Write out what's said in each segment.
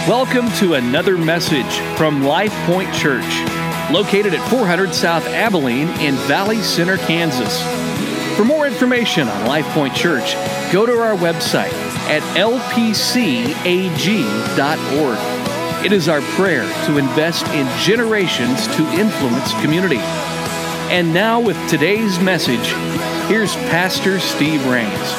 Welcome to another message from Life Point Church, located at 400 South Abilene in Valley Center, Kansas. For more information on Life Point Church, go to our website at lpcag.org. It is our prayer to invest in generations to influence community. And now with today's message, here's Pastor Steve Rains.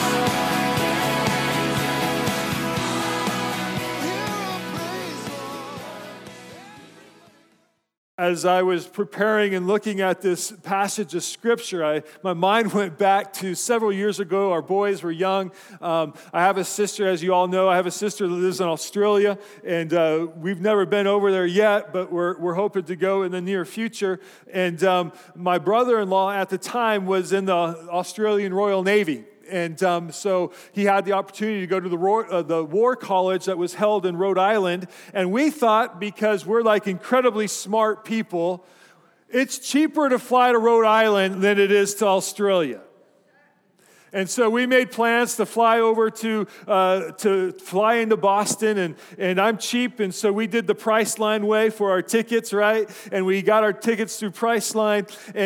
As I was preparing and looking at this passage of Scripture, my mind went back to several years ago. Our boys were young. I have a sister, as you all know. I have a sister that lives in Australia, and we've never been over there yet, but we're hoping to go in the near future. And my brother-in-law at the time was in the Australian Royal Navy. And so he had the opportunity to go to the war college that was held in Rhode Island. And we thought, because we're like incredibly smart people, it's cheaper to fly to Rhode Island than it is to Australia. And so we made plans to fly over to fly into Boston, and I'm cheap, and so we did the Priceline way for our tickets, right? And we got our tickets through Priceline,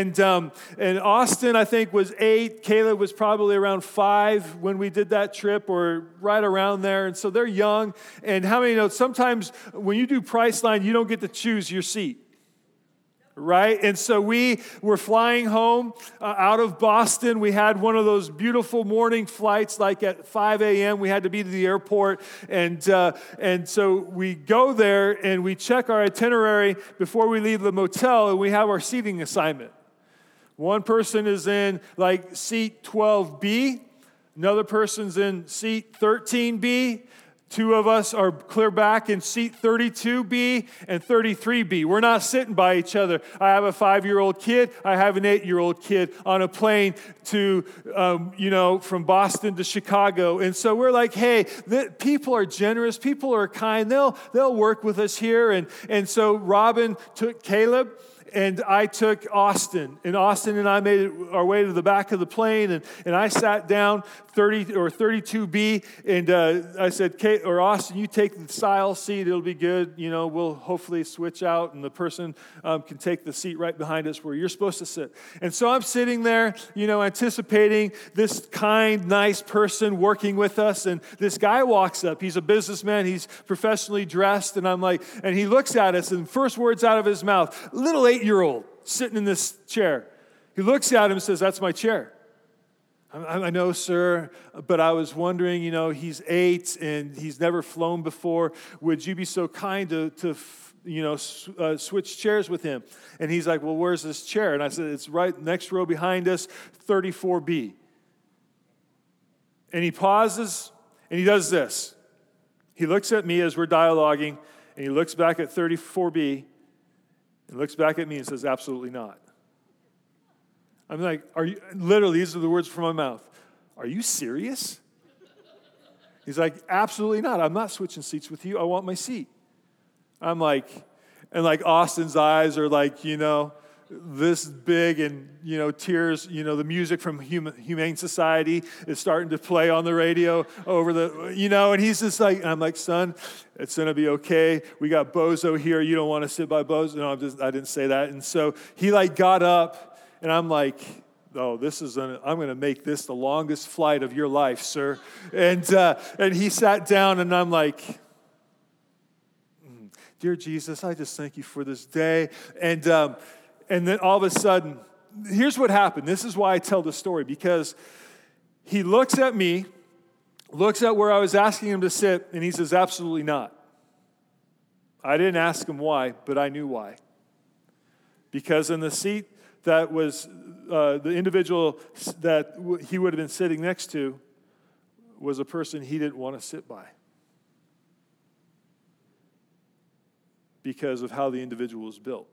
and Austin, I think, was 8. Caleb was probably around 5 when we did that trip, or right around there. And so they're young. And how many know sometimes when you do Priceline, you don't get to choose your seat? Right? And so we were flying home out of Boston. We had one of those beautiful morning flights, like at 5 a.m. We had to be to the airport. And so we go there and we check our itinerary before we leave the motel, and we have our seating assignment. One person is in like seat 12B. Another person's in seat 13B. 2 of us are clear back in seat 32B and 33B. We're not sitting by each other. I have a 5-year-old kid. I have an 8-year-old kid on a plane to, from Boston to Chicago. And so we're like, hey, people are generous. People are kind. They'll work with us here. And so Robin took Caleb, and I took Austin. And Austin and I made our way to the back of the plane, and I sat down 30 or 32B, and I said, Austin, you take the style seat. It'll be good. We'll hopefully switch out, and the person can take the seat right behind us where you're supposed to sit. And so I'm sitting there, anticipating this kind, nice person working with us, and this guy walks up. He's a businessman. He's professionally dressed, and I'm like, and he looks at us, and first words out of his mouth, little 8-year-old sitting in this chair. He looks at him and says, "That's my chair." I know, sir, but I was wondering, he's 8 and he's never flown before. Would you be so kind to switch chairs with him? And he's like, well, where's this chair? And I said, it's right next row behind us, 34B. And he pauses and he does this. He looks at me as we're dialoguing, and he looks back at 34B and looks back at me and says, absolutely not. I'm like, literally, these are the words from my mouth. Are you serious? He's like, absolutely not. I'm not switching seats with you. I want my seat. I'm like, and like Austin's eyes are like, this big, and, tears, the music from Humane Society is starting to play on the radio over and he's just like, and I'm like, son, it's going to be okay. We got Bozo here. You don't want to sit by Bozo. No, I didn't say that. And so he got up. And I'm like, I'm going to make this the longest flight of your life, sir. And he sat down, and I'm like, dear Jesus, I just thank you for this day. And then all of a sudden, here's what happened. This is why I tell the story, because he looks at me, looks at where I was asking him to sit, and he says, absolutely not. I didn't ask him why, but I knew why. Because in the seat that was the individual that he would have been sitting next to was a person he didn't want to sit by because of how the individual was built.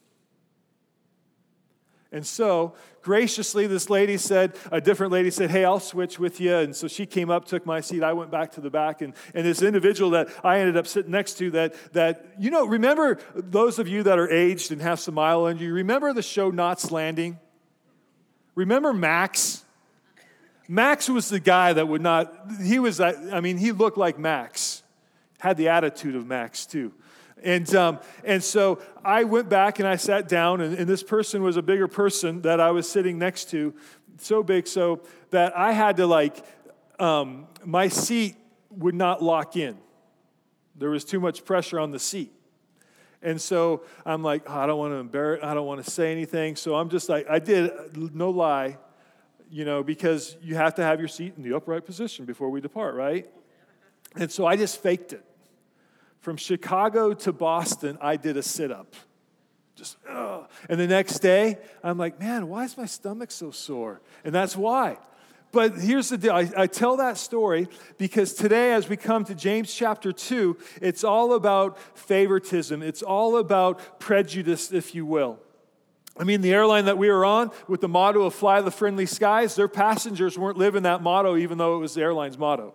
And so, graciously, a different lady said, hey, I'll switch with you. And so she came up, took my seat. I went back to the back. And this individual that I ended up sitting next to remember those of you that are aged and have some mile on you, remember the show Knots Landing? Remember Max? Max was the guy that would not, he looked like Max. had the attitude of Max too. And so I went back and I sat down, and this person was a bigger person that I was sitting next to, so big so that I had to my seat would not lock in. There was too much pressure on the seat. And so I'm like, oh, I don't want to embarrass, I don't want to say anything. So I'm just like, I did, no lie, because you have to have your seat in the upright position before we depart, right? And so I just faked it. From Chicago to Boston, I did a sit-up. Just, ugh. And the next day, I'm like, man, why is my stomach so sore? And that's why. But here's the deal. I tell that story because today, as we come to James chapter 2, it's all about favoritism. It's all about prejudice, if you will. I mean, the airline that we were on with the motto of fly the friendly skies, their passengers weren't living that motto, even though it was the airline's motto.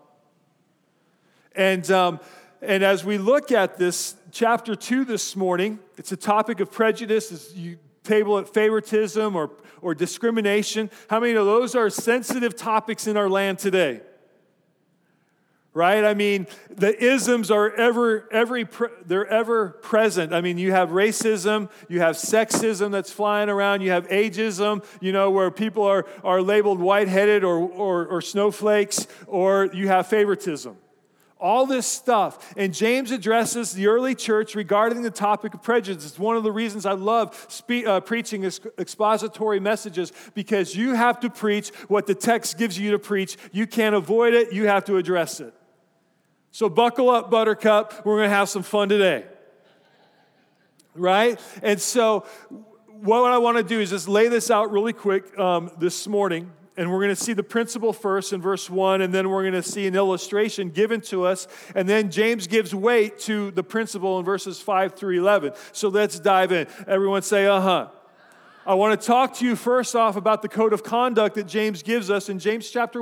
And as we look at this chapter 2 this morning, it's a topic of prejudice. As you table it, favoritism or discrimination. How many of those are sensitive topics in our land today? Right? I mean, the isms are they're ever present. I mean, you have racism, you have sexism that's flying around, you have ageism, where people are labeled white-headed or snowflakes, or you have favoritism. All this stuff. And James addresses the early church regarding the topic of prejudice. It's one of the reasons I love preaching expository messages, because you have to preach what the text gives you to preach. You can't avoid it. You have to address it. So buckle up, Buttercup. We're going to have some fun today. Right? And so what I want to do is just lay this out really quick this morning. And we're going to see the principle first in verse 1, and then we're going to see an illustration given to us. And then James gives weight to the principle in verses 5 through 11. So let's dive in. Everyone say, uh-huh. I want to talk to you first off about the code of conduct that James gives us. In James chapter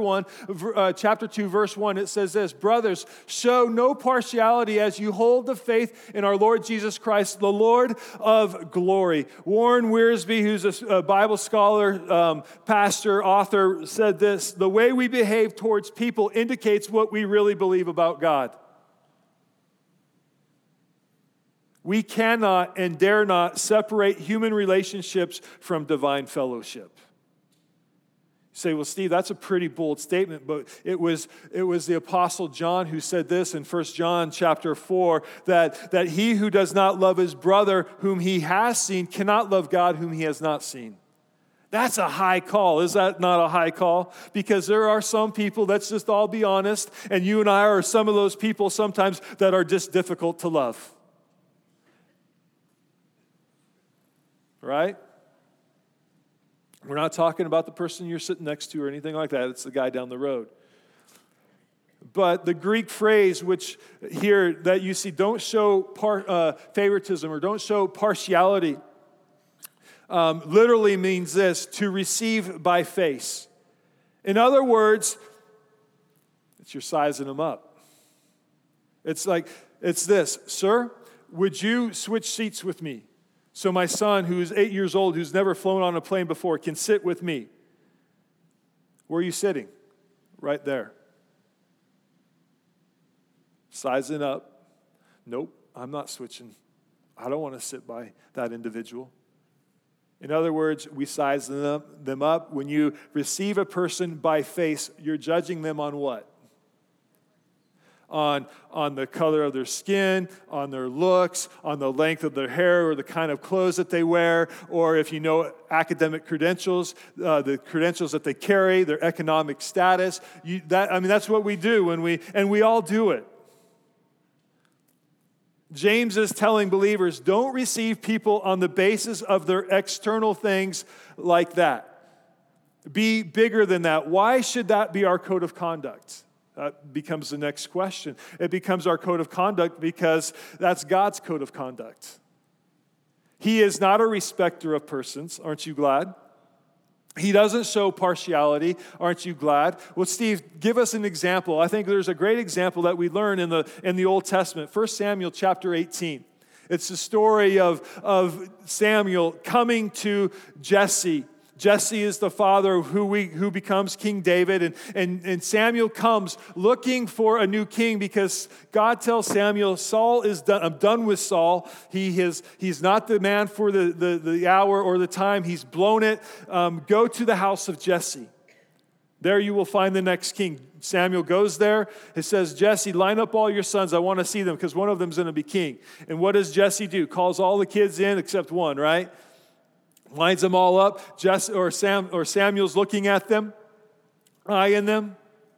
2, verse 1, it says this: Brothers, show no partiality as you hold the faith in our Lord Jesus Christ, the Lord of glory. Warren Wiersbe, who's a Bible scholar, pastor, author, said this: the way we behave towards people indicates what we really believe about God. We cannot and dare not separate human relationships from divine fellowship. You say, well, Steve, that's a pretty bold statement, but it was the Apostle John who said this in 1 John chapter 4, that he who does not love his brother whom he has seen cannot love God whom he has not seen. That's a high call. Is that not a high call? Because there are some people, let's just all be honest, and you and I are some of those people sometimes that are just difficult to love. Right? We're not talking about the person you're sitting next to or anything like that. It's the guy down the road. But the Greek phrase, which here that you see, don't show favoritism or don't show partiality, literally means this: to receive by face. In other words, you're sizing them up. It's this: Sir, would you switch seats with me? So my son, who's 8 years old, who's never flown on a plane before, can sit with me. Where are you sitting? Right there. Sizing up. Nope, I'm not switching. I don't want to sit by that individual. In other words, we size them up. When you receive a person by face, you're judging them on what? On the color of their skin, on their looks, on the length of their hair or the kind of clothes that they wear, or if you know academic credentials, the credentials that they carry, their economic status. That's what we do when we all do it. James is telling believers, don't receive people on the basis of their external things like that. Be bigger than that. Why should that be our code of conduct? That becomes the next question. It becomes our code of conduct because that's God's code of conduct. He is not a respecter of persons. Aren't you glad? He doesn't show partiality. Aren't you glad? Well, Steve, give us an example. I think there's a great example that we learn in the Old Testament. 1 Samuel chapter 18. It's the story of Samuel coming to Jesse. Jesse is the father of who becomes King David. And Samuel comes looking for a new king because God tells Samuel, Saul is done. I'm done with Saul. He's not the man for the hour or the time. He's blown it. Go to the house of Jesse. There you will find the next king. Samuel goes there. It says, Jesse, line up all your sons. I want to see them because one of them is going to be king. And what does Jesse do? Calls all the kids in except one, right? Lines them all up. Samuel's looking at them, eyeing them,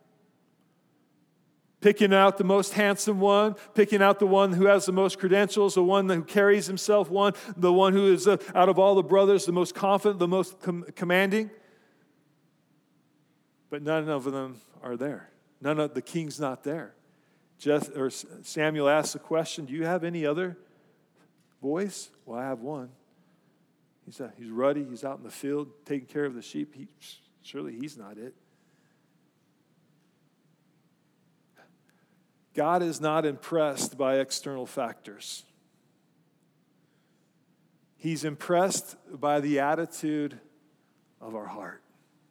picking out the most handsome one, picking out the one who has the most credentials, the one who carries himself, the one who is, out of all the brothers, the most confident, the most commanding. But none of them are there. None of the king's not there. Samuel asks the question, do you have any other boys? Well, I have one. He's ruddy. He's out in the field taking care of the sheep. Surely he's not it. God is not impressed by external factors. He's impressed by the attitude of our heart.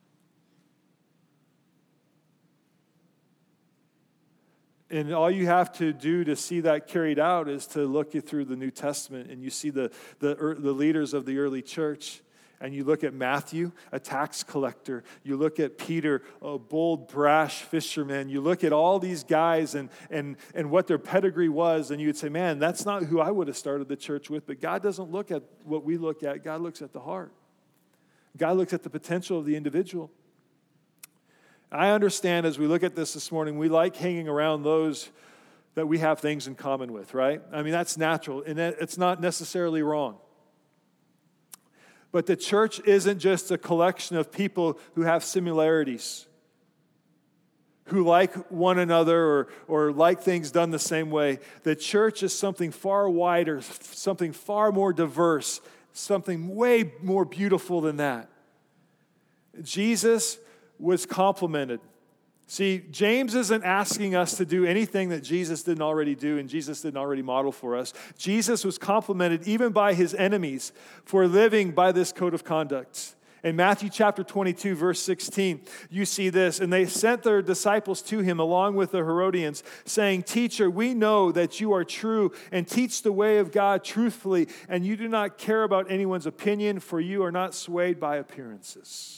And all you have to do to see that carried out is to look through the New Testament, and you see the leaders of the early church, and you look at Matthew, a tax collector. You look at Peter, a bold, brash fisherman. You look at all these guys and what their pedigree was, and you would say, man, that's not who I would have started the church with. But God doesn't look at what we look at. God looks at the heart. God looks at the potential of the individual. I understand as we look at this morning, we like hanging around those that we have things in common with, right? I mean, that's natural, and it's not necessarily wrong. But the church isn't just a collection of people who have similarities, who like one another or like things done the same way. The church is something far wider, something far more diverse, something way more beautiful than that. Jesus was complimented. See, James isn't asking us to do anything that Jesus didn't already do and Jesus didn't already model for us. Jesus was complimented even by his enemies for living by this code of conduct. In Matthew chapter 22, verse 16, you see this. And they sent their disciples to him along with the Herodians, saying, Teacher, we know that you are true and teach the way of God truthfully, and you do not care about anyone's opinion, for you are not swayed by appearances.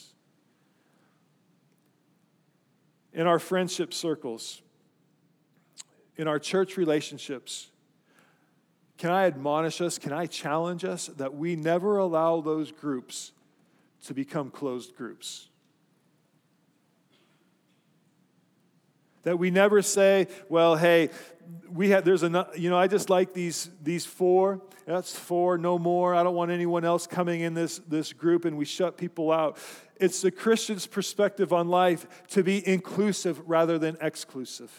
In our friendship circles, in our church relationships, can I admonish us, can I challenge us that we never allow those groups to become closed groups? That we never say, well, hey, there's enough, I just like these four. That's four, no more. I don't want anyone else coming in this group, and we shut people out. It's the Christian's perspective on life to be inclusive rather than exclusive.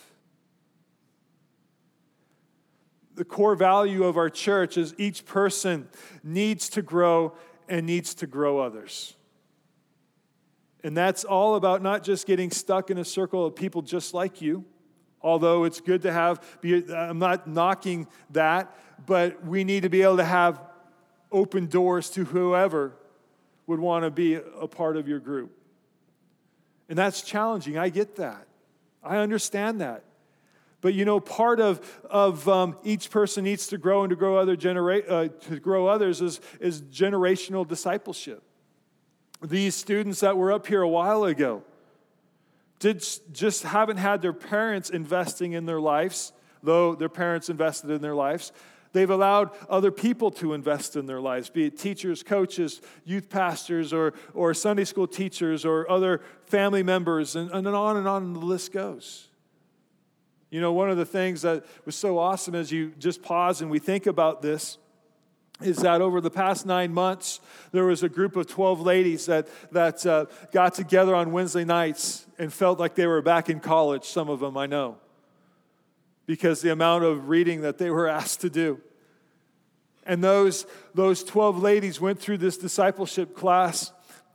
The core value of our church is each person needs to grow and needs to grow others. And that's all about not just getting stuck in a circle of people just like you, although it's good to I'm not knocking that, but we need to be able to have open doors to whoever would want to be a part of your group. And that's challenging. I get that. I understand that. But part of each person needs to grow and to grow others is generational discipleship. These students that were up here a while ago just haven't had their parents investing in their lives, though their parents invested in their lives. They've allowed other people to invest in their lives, be it teachers, coaches, youth pastors, or Sunday school teachers, or other family members, and on the list goes. One of the things that was so awesome as you just pause and we think about this is that over the past 9 months, there was a group of 12 ladies that got together on Wednesday nights and felt like they were back in college, some of them I know, because the amount of reading that they were asked to do. And those 12 ladies went through this discipleship class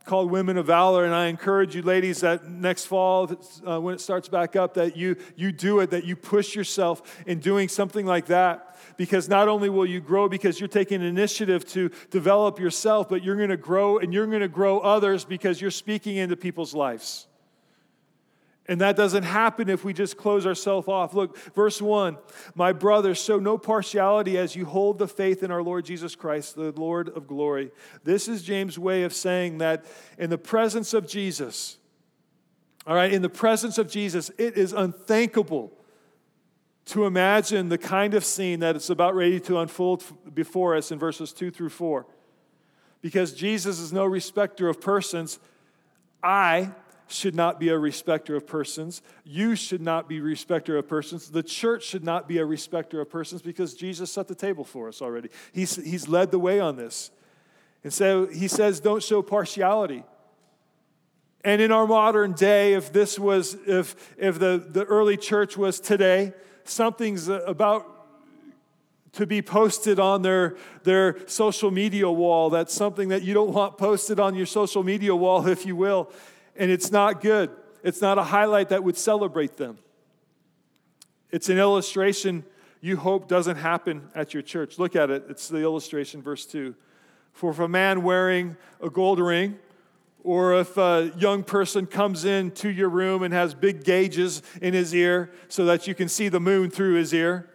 called Women of Valor, and I encourage you ladies that next fall, when it starts back up, that you do it, that you push yourself in doing something like that, because not only will you grow because you're taking initiative to develop yourself, but you're going to grow, and you're going to grow others because you're speaking into people's lives. And that doesn't happen if we just close ourselves off. Look, verse 1, my brothers, show no partiality as you hold the faith in our Lord Jesus Christ, the Lord of glory. This is James' way of saying that in the presence of Jesus, all right, in the presence of Jesus, it is unthinkable to imagine the kind of scene that it's about ready to unfold before us in verses 2 through 4. Because Jesus is no respecter of persons, I should not be a respecter of persons. You should not be a respecter of persons. The church should not be a respecter of persons because Jesus set the table for us already. He's led the way on this. And so he says, don't show partiality. And in our modern day, if the early church was today, something's about to be posted on their social media wall. That's something that you don't want posted on your social media wall, if you will. And it's not good. It's not a highlight that would celebrate them. It's an illustration you hope doesn't happen at your church. Look at it. It's the illustration, verse 2. For if a man wearing a gold ring, or if a young person comes into your room and has big gauges in his ear so that you can see the moon through his ear,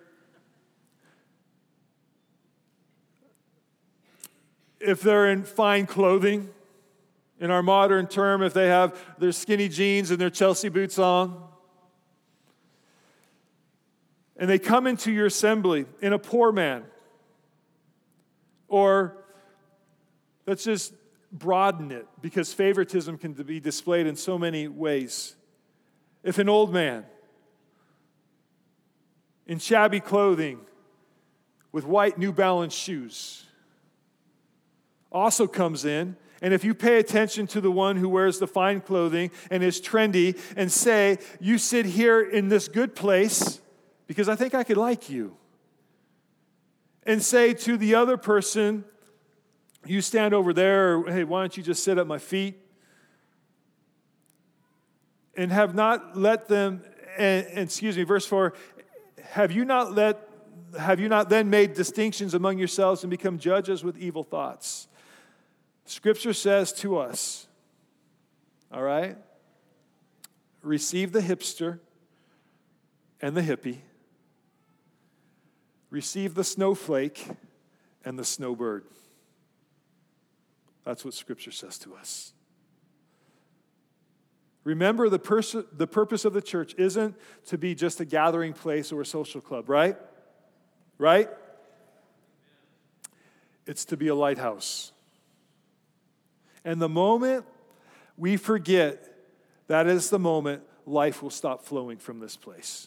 if they're in fine clothing, in our modern term, if they have their skinny jeans and their Chelsea boots on, and they come into your assembly in a poor man, or let's just broaden it, because favoritism can be displayed in so many ways. If an old man in shabby clothing with white New Balance shoes also comes in, and if you pay attention to the one who wears the fine clothing and is trendy and say, you sit here in this good place because I think I could like you, and say to the other person, you stand over there, or, hey, why don't you just sit at my feet? And have not let them, verse 4, have you not then made distinctions among yourselves and become judges with evil thoughts? Scripture says to us, all right, receive the hipster and the hippie. Receive the snowflake and the snowbird. That's what Scripture says to us. Remember, the purpose of the church isn't to be just a gathering place or a social club, right? Right? It's to be a lighthouse. And the moment we forget, that is the moment life will stop flowing from this place.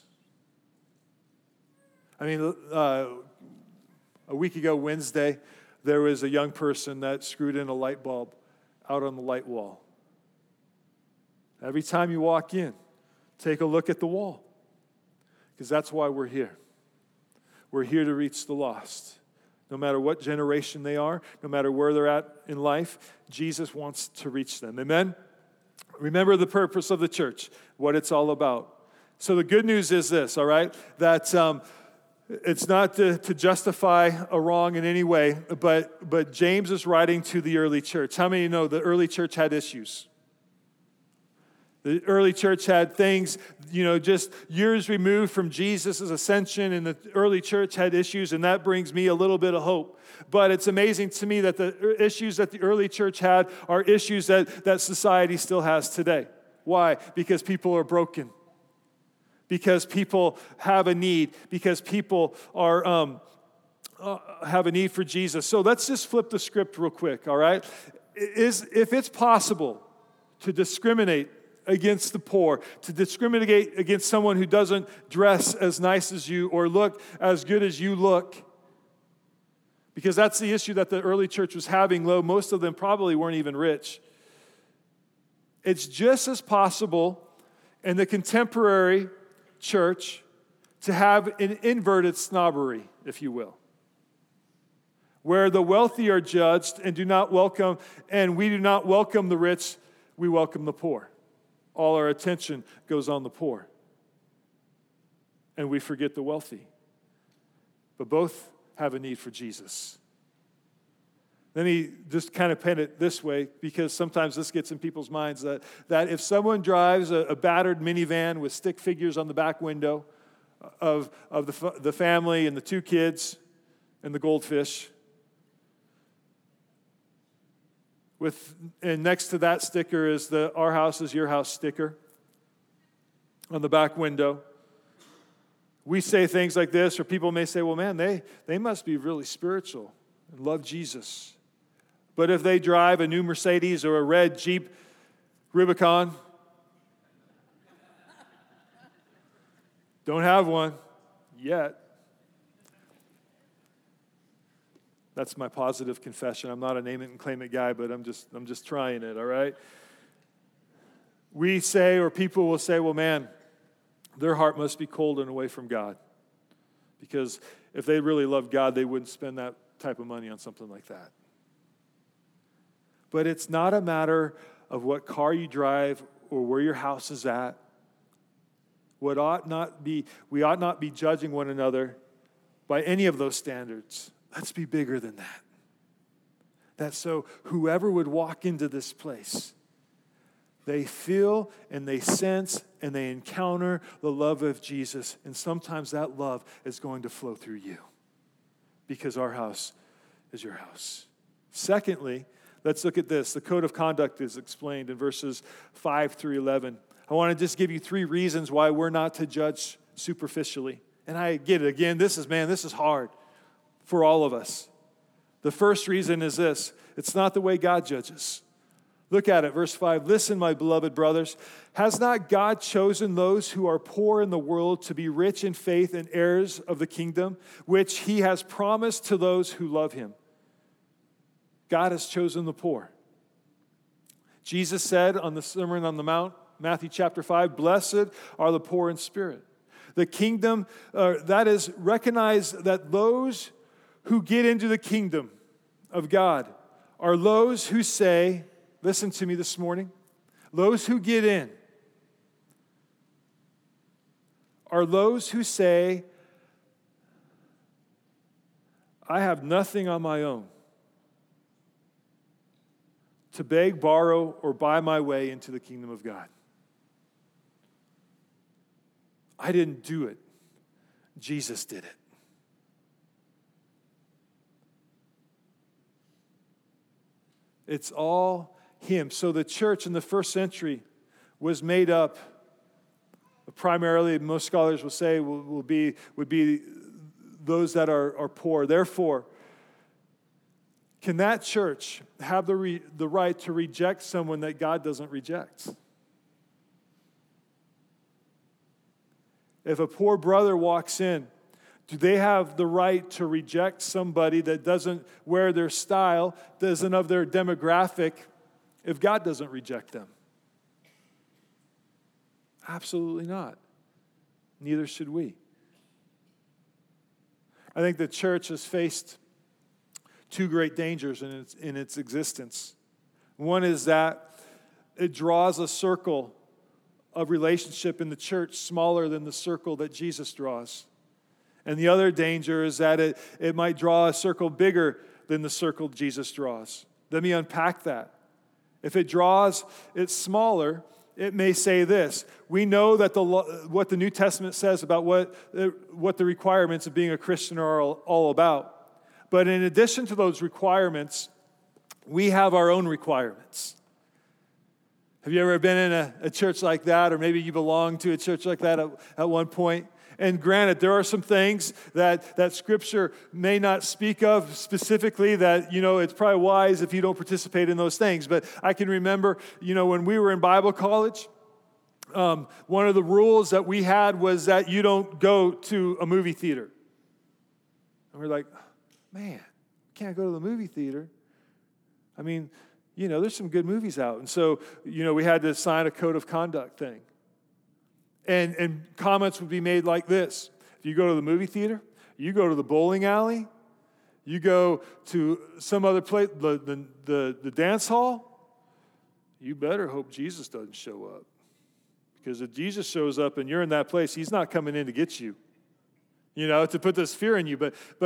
I mean, a week ago, Wednesday, there was a young person that screwed in a light bulb out on the light wall. Every time you walk in, take a look at the wall, because that's why we're here. We're here to reach the lost. No matter what generation they are, no matter where they're at in life, Jesus wants to reach them. Amen? Remember the purpose of the church, what it's all about. So the good news is this, all right, that it's not to justify a wrong in any way, but James is writing to the early church. How many know the early church had issues? The early church had things, just years removed from Jesus' ascension, and the early church had issues, and that brings me a little bit of hope. But it's amazing to me that the issues that the early church had are issues that society still has today. Why? Because people are broken. Because people have a need. Because people have a need for Jesus. So let's just flip the script real quick, all right? If it's possible to discriminate against the poor, to discriminate against someone who doesn't dress as nice as you or look as good as you look, because that's the issue that the early church was having, though most of them probably weren't even rich. It's just as possible in the contemporary church to have an inverted snobbery, if you will. Where the wealthy are judged and we do not welcome the rich, we welcome the poor. All our attention goes on the poor. And we forget the wealthy. But both have a need for Jesus. Let me just kind of pen it this way, because sometimes this gets in people's minds that if someone drives a battered minivan with stick figures on the back window of the family and the 2 kids and the goldfish, and next to that sticker is the "Our House is Your House" sticker on the back window, we say things like this, or people may say, well, man, they must be really spiritual and love Jesus. But if they drive a new Mercedes or a red Jeep Rubicon, don't have one yet. That's my positive confession. I'm not a name it and claim it guy, but I'm just trying it, all right? We say, or people will say, well, man, their heart must be cold and away from God. Because if they really loved God, they wouldn't spend that type of money on something like that. But it's not a matter of what car you drive or where your house is at. We ought not be judging one another by any of those standards. Let's be bigger than that. That's so whoever would walk into this place, they feel and they sense and they encounter the love of Jesus. And sometimes that love is going to flow through you because our house is your house. Secondly, let's look at this. The code of conduct is explained in verses 5 through 11. I want to just give you 3 reasons why we're not to judge superficially. And I get it. Again, this is hard for all of us. The first reason is this. It's not the way God judges. Look at it, verse 5. Listen, my beloved brothers, has not God chosen those who are poor in the world to be rich in faith and heirs of the kingdom, which he has promised to those who love him? God has chosen the poor. Jesus said on the Sermon on the Mount, Matthew chapter 5, blessed are the poor in spirit. The kingdom, that is, recognize that those who get into the kingdom of God are those who say, listen to me this morning, those who get in are those who say, I have nothing on my own to beg, borrow, or buy my way into the kingdom of God. I didn't do it. Jesus did it. It's all him. So the church in the first century was made up primarily, most scholars will say, would be those that are poor. Therefore, can that church have the right to reject someone that God doesn't reject? If a poor brother walks in, do they have the right to reject somebody that doesn't wear their style, doesn't of their demographic, if God doesn't reject them? Absolutely not. Neither should we. I think the church has faced 2 great dangers in its existence. One is that it draws a circle of relationship in the church smaller than the circle that Jesus draws. And the other danger is that it might draw a circle bigger than the circle Jesus draws. Let me unpack that. If it draws it smaller, it may say this. We know that what the New Testament says about what the requirements of being a Christian are all about. But in addition to those requirements, we have our own requirements. Have you ever been in a church like that, or maybe you belong to a church like that at one point? And granted, there are some things that Scripture may not speak of specifically that, it's probably wise if you don't participate in those things. But I can remember, when we were in Bible college, one of the rules that we had was that you don't go to a movie theater. And we're like, man, can't go to the movie theater. I mean, there's some good movies out. And so, we had to sign a code of conduct thing. And comments would be made like this. If you go to the movie theater, you go to the bowling alley, You go to some other place, the dance hall, you better hope Jesus doesn't show up. Because if Jesus shows up and you're in that place, he's not coming in to get you. To put this fear in you.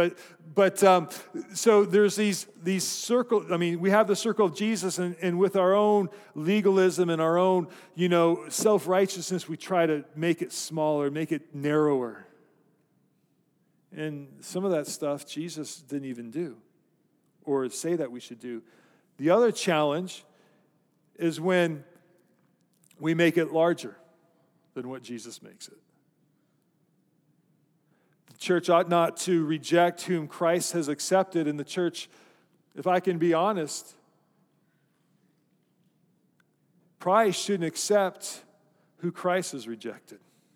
So there's these circles. We have the circle of Jesus, and with our own legalism and our own, self-righteousness, we try to make it smaller, make it narrower. And some of that stuff Jesus didn't even do or say that we should do. The other challenge is when we make it larger than what Jesus makes it. The church ought not to reject whom Christ has accepted, and the church, if I can be honest, probably shouldn't accept who Christ has rejected.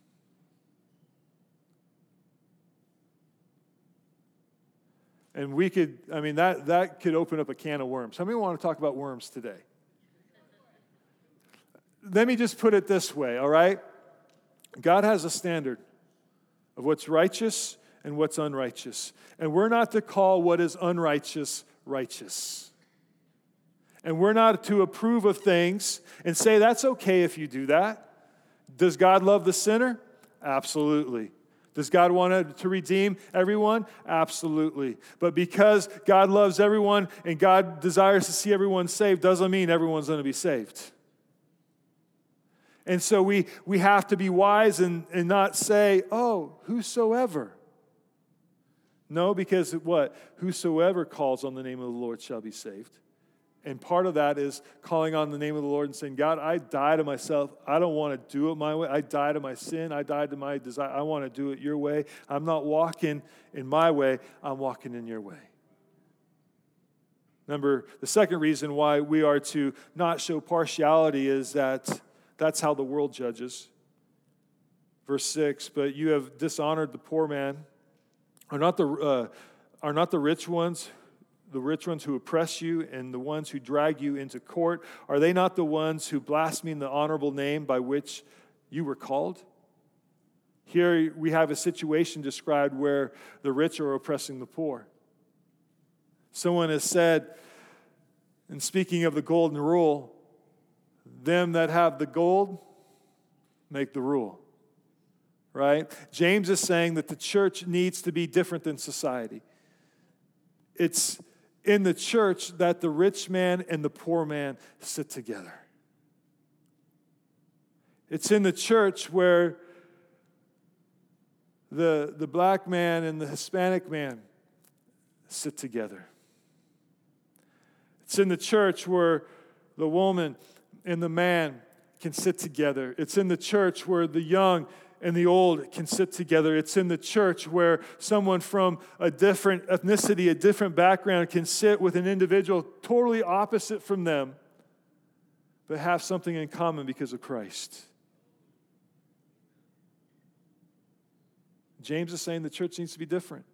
And we could, that could open up a can of worms. How many want to talk about worms today? Let me just put it this way, all right? God has a standard of what's righteous and what's unrighteous. And we're not to call what is unrighteous righteous. And we're not to approve of things and say, that's okay if you do that. Does God love the sinner? Absolutely. Does God want to redeem everyone? Absolutely. But because God loves everyone and God desires to see everyone saved, doesn't mean everyone's going to be saved. And so we have to be wise and not say, oh, whosoever. No, because what? Whosoever calls on the name of the Lord shall be saved. And part of that is calling on the name of the Lord and saying, God, I die to myself. I don't want to do it my way. I die to my sin. I die to my desire. I want to do it your way. I'm not walking in my way. I'm walking in your way. Remember, the second reason why we are to not show partiality is that's how the world judges. Verse 6, but you have dishonored the poor man. Are not the rich ones who oppress you and the ones who drag you into court? Are they not the ones who blaspheme the honorable name by which you were called? Here we have a situation described where the rich are oppressing the poor. Someone has said, and speaking of the golden rule, them that have the gold make the rule. Right? James is saying that the church needs to be different than society. It's in the church that the rich man and the poor man sit together. It's in the church where the black man and the Hispanic man sit together. It's in the church where the woman and the man can sit together. It's in the church where the young and the old can sit together. It's in the church where someone from a different ethnicity, a different background can sit with an individual totally opposite from them, but have something in common because of Christ. James is saying the church needs to be different.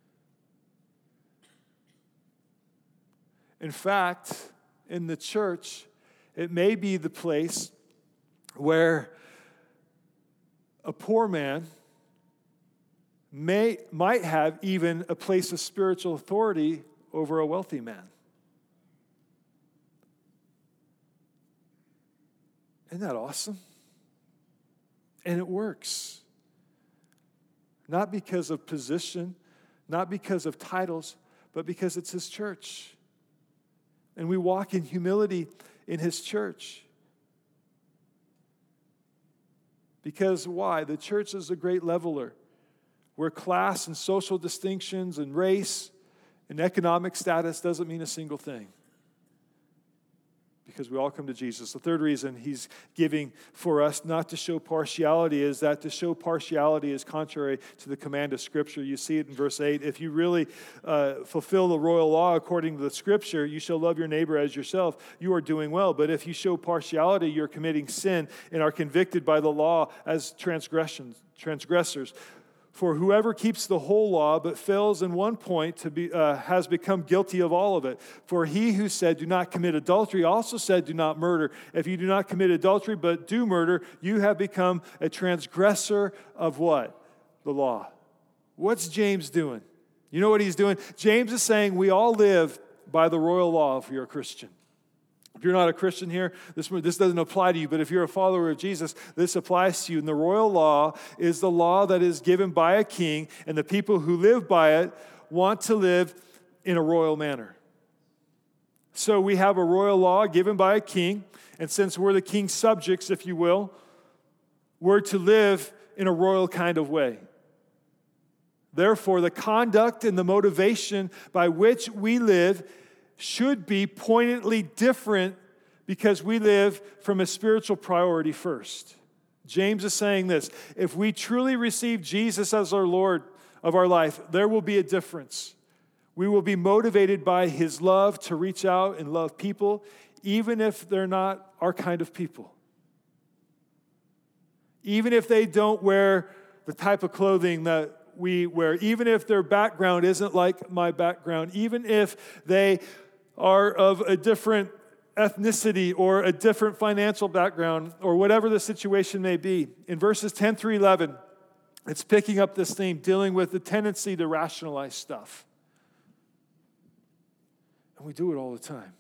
In fact, in the church, it may be the place where a poor man might have even a place of spiritual authority over a wealthy man. Isn't that awesome? And it works. Not because of position, not because of titles, but because it's his church. And we walk in humility in his church. Because why? The church is a great leveler, where class and social distinctions and race and economic status doesn't mean a single thing. Because we all come to Jesus. The third reason he's giving for us not to show partiality is that to show partiality is contrary to the command of Scripture. You see it in verse 8. If you really fulfill the royal law according to the Scripture, you shall love your neighbor as yourself. You are doing well. But if you show partiality, you're committing sin and are convicted by the law as transgressors. For whoever keeps the whole law but fails in one point has become guilty of all of it. For he who said, do not commit adultery, also said, do not murder. If you do not commit adultery but do murder, you have become a transgressor of what? The law. What's James doing? You know what he's doing? James is saying we all live by the royal law if you're a Christian. If you're not a Christian here, this doesn't apply to you, but if you're a follower of Jesus, this applies to you. And the royal law is the law that is given by a king, and the people who live by it want to live in a royal manner. So we have a royal law given by a king, and since we're the king's subjects, if you will, we're to live in a royal kind of way. Therefore, the conduct and the motivation by which we live should be pointedly different because we live from a spiritual priority first. James is saying this: if we truly receive Jesus as our Lord of our life, there will be a difference. We will be motivated by his love to reach out and love people, even if they're not our kind of people. Even if they don't wear the type of clothing that we wear, even if their background isn't like my background, even if they are of a different ethnicity or a different financial background or whatever the situation may be. In verses 10 through 11, it's picking up this theme, dealing with the tendency to rationalize stuff. And we do it all the time.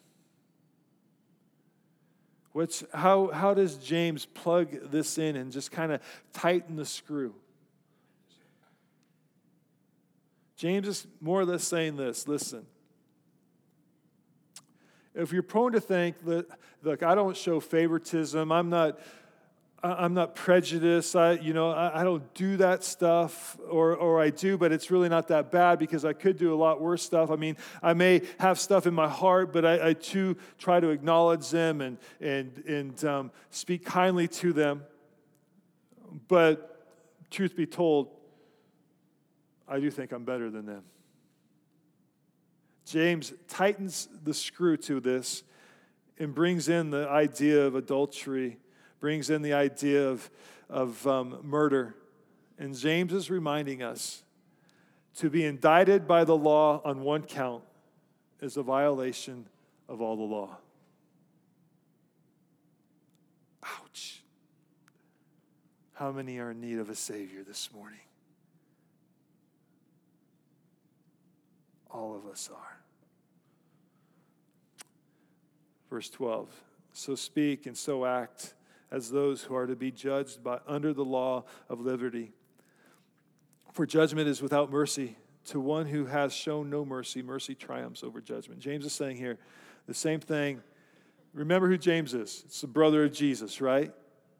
How does James plug this in and just kind of tighten the screw? James is more or less saying this: listen, if you're prone to think that, look, I don't show favoritism, I'm not prejudiced, I don't do that stuff, or I do, but it's really not that bad because I could do a lot worse stuff. I mean, I may have stuff in my heart, but I too try to acknowledge them and speak kindly to them. But truth be told, I do think I'm better than them. James tightens the screw to this and brings in the idea of adultery, brings in the idea of murder. And James is reminding us to be indicted by the law on one count is a violation of all the law. Ouch. How many are in need of a Savior this morning? All of us are. Verse 12, so speak and so act as those who are to be judged under the law of liberty. For judgment is without mercy. To one who has shown no mercy, mercy triumphs over judgment. James is saying here the same thing. Remember who James is. It's the brother of Jesus, right?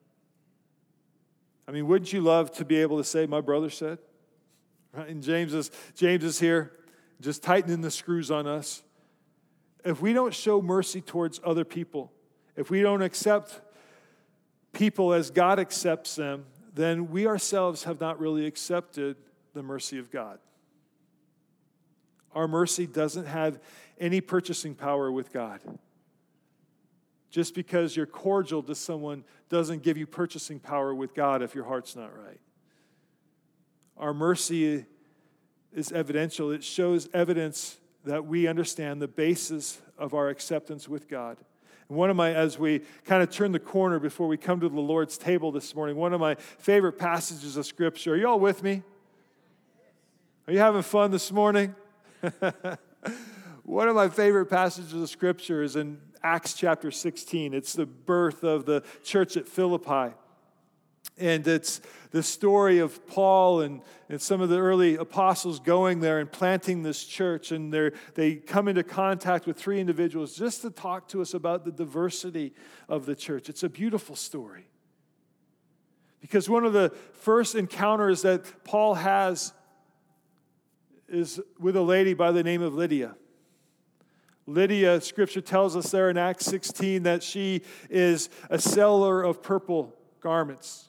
I mean, wouldn't you love to be able to say, my brother said? Right? And James is here just tightening the screws on us. If we don't show mercy towards other people, if we don't accept people as God accepts them, then we ourselves have not really accepted the mercy of God. Our mercy doesn't have any purchasing power with God. Just because you're cordial to someone doesn't give you purchasing power with God if your heart's not right. Our mercy is evidential. It shows evidence that we understand the basis of our acceptance with God. And as we kind of turn the corner before we come to the Lord's table this morning, one of my favorite passages of Scripture. Are you all with me? Are you having fun this morning? One of my favorite passages of Scripture is in Acts chapter 16. It's the birth of the church at Philippi. And it's the story of Paul and some of the early apostles going there and planting this church. And they come into contact with three individuals just to talk to us about the diversity of the church. It's a beautiful story. Because one of the first encounters that Paul has is with a lady by the name of Lydia. Lydia, Scripture tells us there in Acts 16 that she is a seller of purple garments.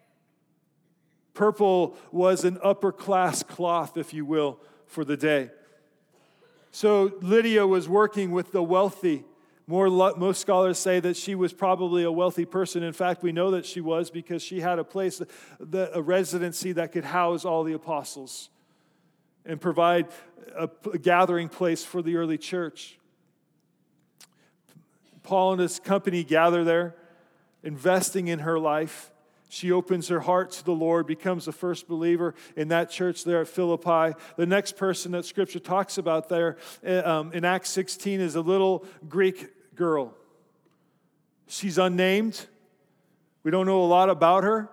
Purple was an upper-class cloth, if you will, for the day. So Lydia was working with the wealthy. Most scholars say that she was probably a wealthy person. In fact, we know that she was because she had a place, a residency that could house all the apostles and provide a gathering place for the early church. Paul and his company gather there, investing in her life. She opens her heart to the Lord, becomes the first believer in that church there at Philippi. The next person that Scripture talks about there in Acts 16 is a little Greek girl. She's unnamed. We don't know a lot about her.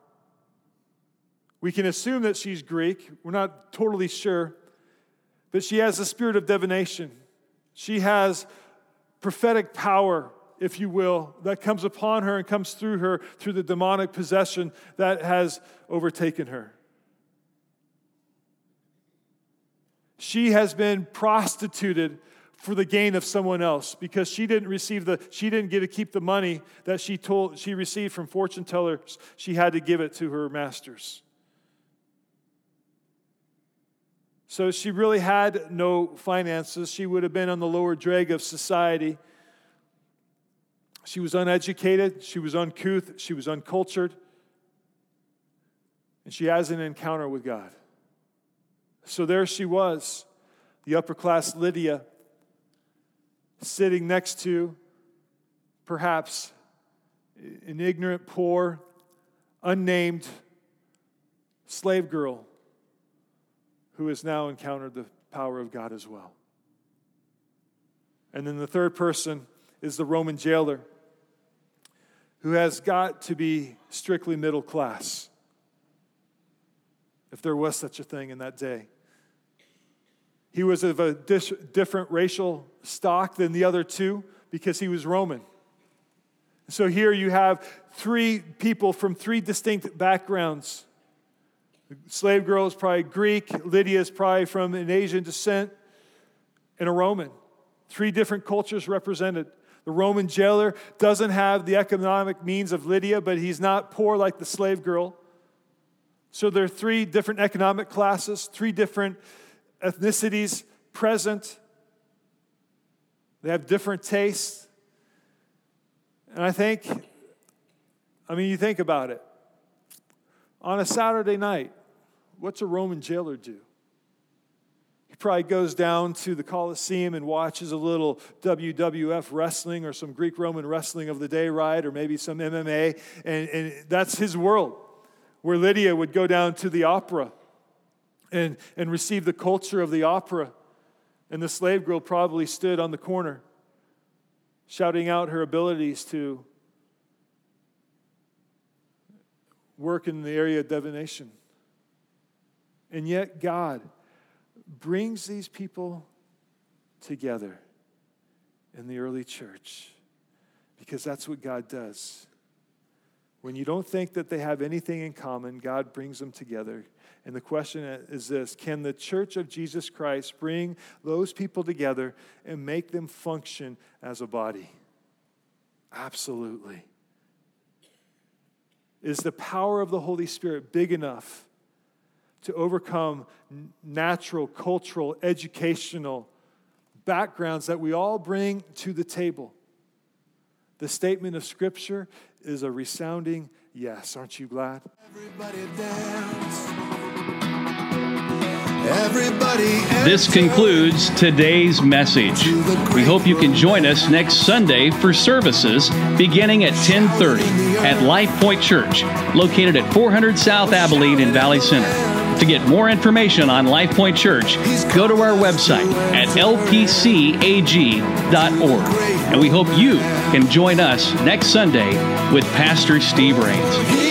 We can assume that she's Greek. We're not totally sure. But she has the spirit of divination. She has prophetic power, if you will, that comes upon her and comes through her through the demonic possession that has overtaken her. She has been prostituted for the gain of someone else because she didn't get to keep the money that she received from fortune tellers. She had to give it to her masters. So she really had no finances. She would have been on the lower drag of society. She was uneducated, she was uncouth, she was uncultured, and she has an encounter with God. So there she was, the upper-class Lydia, sitting next to, perhaps, an ignorant, poor, unnamed slave girl who has now encountered the power of God as well. And then the third person is the Roman jailer, who has got to be strictly middle class, if there was such a thing in that day. He was of a different racial stock than the other two because he was Roman. So here you have three people from three distinct backgrounds. The slave girl is probably Greek, Lydia is probably from an Asian descent, and a Roman. Three different cultures represented. The Roman jailer doesn't have the economic means of Lydia, but he's not poor like the slave girl. So there are three different economic classes, three different ethnicities present. They have different tastes. And you think about it. On a Saturday night, what's a Roman jailer do? He probably goes down to the Colosseum and watches a little WWF wrestling or some Greek-Roman wrestling of the day, right? Or maybe some MMA. And that's his world, where Lydia would go down to the opera and receive the culture of the opera. And the slave girl probably stood on the corner, shouting out her abilities to work in the area of divination. And yet God brings these people together in the early church because that's what God does. When you don't think that they have anything in common, God brings them together. And the question is this: can the church of Jesus Christ bring those people together and make them function as a body? Absolutely. Is the power of the Holy Spirit big enough to overcome natural, cultural, educational backgrounds that we all bring to the table? The statement of Scripture is a resounding yes. Aren't you glad? This concludes today's message. We hope you can join us next Sunday for services beginning at 10:30 at Life Point Church, located at 400 South Abilene in Valley Center. To get more information on Life Point Church, go to our website at lpcag.org. And we hope you can join us next Sunday with Pastor Steve Rains.